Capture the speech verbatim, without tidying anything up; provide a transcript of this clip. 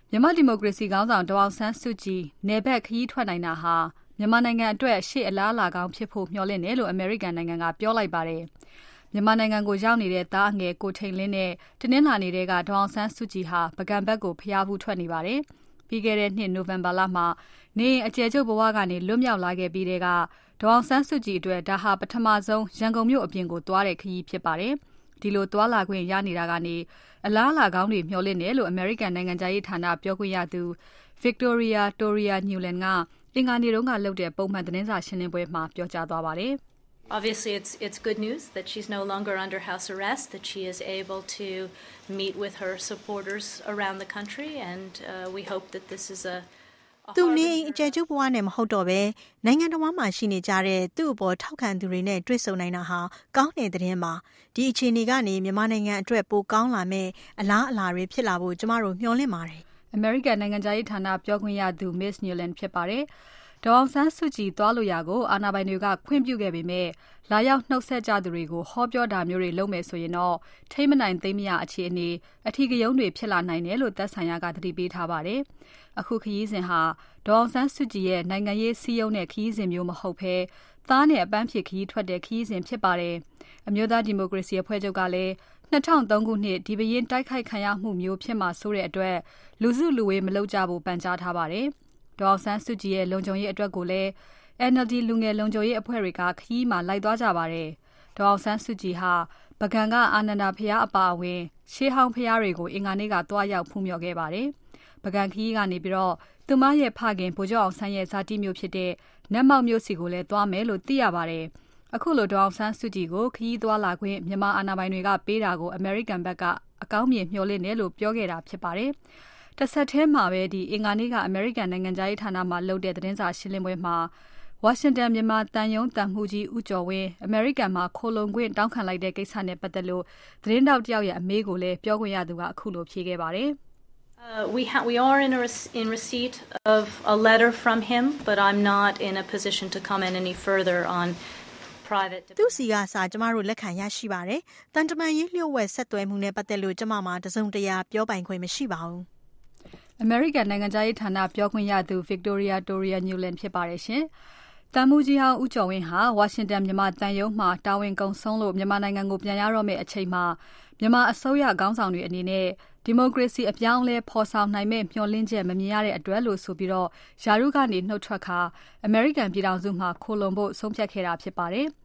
မြန်မာဒီမိုကရေစီခေါင်းဆောင်ဒေါ်အောင်ဆန်းစုကြည်နယ်ဘက်ခရီးထွက်နိုင်တာဟာမြန်မာနိုင်ငံအတွက်ရှေ့အလားအလာကောင်းဖြစ်ဖို့မျှော်လင့်တယ်လို့အမေရိကန်နိုင်ငံကပြောလိုက်ပါတယ်။မြန်မာနိုင်ငံကိုရောက်နေတဲ့သားအငယ်ကိုထိန်လင်းနဲ့တနင်္လာနေ့ကဒေါ်အောင်ဆန်းစုကြည်ဟာပကံဘက်ကိုဖျားဖူးထွက်နေပါတယ်။ပြီးခဲ့တဲ့နှစ်နိုဝင်ဘာလမှာနေအကျယ်ချုပ်ဘဝကနေလွတ်မြောက်လာခဲ့ပြီးတဲ့ကဒေါ်အောင်ဆန်းစုကြည်အတွက်ဒါဟာပထမဆုံးရန်ကုန်မြို့အပြင်ကိုသွားတဲ့ခရီးဖြစ်ပါတယ်။ဒီလိုသွားလာခွင့်ရနေတာကနေအလားအလာကောင်းတွေမျှော်လင့်တယ်လို့အမေရိကန်နိုင်ငံသားရေးဌာနပြောခွင့်ရသူ Victoria Toria Newland ကအင်္ဂါနေ့တုန်းကလုပ်တဲ့ပုံမှန်သတင်းစာရှင်းလင်းပွဲမှာပြောကြားသွားပါတယ်။ Obviously, it's it's good news that she's no longer under house arrest, that she is able to meet with her supporters around the country, and uh, we hope that this is a သူနေအကျယ်ချုပ်ဘဝနဲ့မဟုတ်တော့ပဲနိုင်ငံတော်မှာရှိနေကြတဲ့သူ့အပေါ်ထောက်ခံသူတွေနဲ့တွေ့ဆုံနိုင်တာဟာကောင်းတဲ့သတင်းပါဒီအခြေအနေကနေမြန်မာနိုင်ငံအတွက်ပိုကောင်းလာမယ့်အလားအလာတွေဖြစ်လာဖို့ကျမတို့မျှော်လင့်ပါတယ် American နိုင်ငံသားရေးဌာနပြောခွင့်ရသူ Miss Newland ဖြစ်ပါတယ်ဒေါ်အောင်ဆန်းစုကြည်သွားလို့ရကိုအာဏာပိုင်တွေကခွင့်ပြုခဲ့ပေမဲ့လာရောက်နှုတ်ဆက်ကြသူတွေကိုဟောပြောတာမျိုးတွေလုပ်မယ်ဆိုရင်တော့ထိမနိုင်သိမရအခြေအနေအထီးကယုံတွေဖြစ်လာနိုင်တယ်လို့သက်ဆိုင်ရာကသတိပေးထားပါတယ်။အခုခရီးစဉ်ဟာဒေါ်အောင်ဆန်းစုကြည်ရဲ့နိုင်ငံရေးစည်းရုံးတဲ့ခရီးစဉ်မျိုးမဟုတ်ဘဲသားနဲ့အပန်းဖြေခရီးထွက်တဲ့ခရီးစဉ်ဖြစ်ပါတယ်။အမျိုးသားဒီမိုကရေစီအဖွဲ့ချုပ်ကလည်း၂၀၀၃ခုနှစ်ဒီဘရင်တိုက်ခိုက်ခံရမှုမျိုးဖြစ်မှာဆိုတဲ့အတွက်လူစုလူဝေးမလုပ်ကြဖို့ပန်ကြားထားပါတယ်။ဒေါ်အောင်ဆန်းစုကြည်ရဲ့လုံခြုံရေးအတွက်ကိုလည်း N L D လူငယ်လုံခြုံရေးအဖွဲ့တွေကခရီးမှာလိုက်သွားကြပါတယ်။ဒေါ်အောင်ဆန်းစုကြည်ဟာပကံကအာနန္ဒာဖျားအပါအဝင်ရှေးဟောင်းဖျားတွေကိုအင်္ဂါနေ့ကတွားရောက်ဖူးမြော်ခဲ့ပါတယ်။ပကံခရီးကနေပြီးတော့သူမရဲ့ဖခင်ဗိုလ်ချုပ်အောင်ဆန်းရဲ့ဇာတိမျိုးဖြစ်တဲ့နတ်မောက်မျိုးစီကိုလည်းတွားမယ်လို့သိရပါတယ်။အခုလိုဒေါ်အောင်ဆန်းစုကြည်ကိုခရီးသွားလာခွင့်မြန်မာအာဏာပိုင်တွေကပေးတာကိုအမေရိကန်ဘက်ကအကောင်းမြင်မျှော်လင့်တယ်လို့ပြောခဲ့တာဖြစ်ပါတယ်။တစ်ဆက်တည်းမှာပဲဒီအင်္ဂါနေ့ကအမေရိကန်နိုင်ငံသားရေးဌာနမှလုပ်တဲ့သတင်းစာရှင်းလင်းပွဲမှာဝါရှင်တန်မြန်မာတန်ယုံတန်မှုကြီးဦးကျော်ဝင်းအမေရိကန်မှာခိုလုံခွင့်တောင်းခံလိုက်တဲ့ကိစ္စနဲ့ပတ်သက်လို့သတင်းတောက်တယောက်ရဲ့အမေးကိုလည်းပြောခွင့်ရသူကအခုလိုဖြေခဲ့ပါတယ်။ Uh, we ha- we are in a re- in receipt of a letter from him, but I'm not in a position to comment any further on private. သူစီကစာကျမတို့လက်ခံရရှိပါတယ်။တန်တမန်ရေးလျှို့ဝှက်ဆက်သွယ်မှုနဲ့ပတ်သက်လို့ကျမမှာတစုံတရာပြောပိုင်ခွင့်မရှိပါဘူး။ American နိုင်ငံသားရေးဌာနပြောခွင့်ရသူ Victoria Toria Newland ဖြစ်ပါတယ်ရှင်။တန်မှုကြီးဟောင်းဦးကျော်ဝင်းဟာဝါရှင်တန်မြန်မာတန်ယုံမှာတာဝန်ကုန်ဆုံးလို့မြန်မာနိုင်ငံကိုပြန်ရတော့မယ့်အချိန်မှာမြန်မာအစိုးရခေါင်းဆောင်တွေအနေနဲ့ဒီမိုကရေစီအပြောင်းအလဲဖော်ဆောင်နိုင်မဲ့မျှော်လင့်ချက်မမြင်ရတဲ့အတွက်လို့ဆိုပြီးတော့ယာရုကနေနှုတ်ထွက်ခါအမေရိကန်ပြည်ထောင်စုမှာခိုလုံဖို့ဆုံးဖြတ်ခဲ့တာဖြစ်ပါတယ်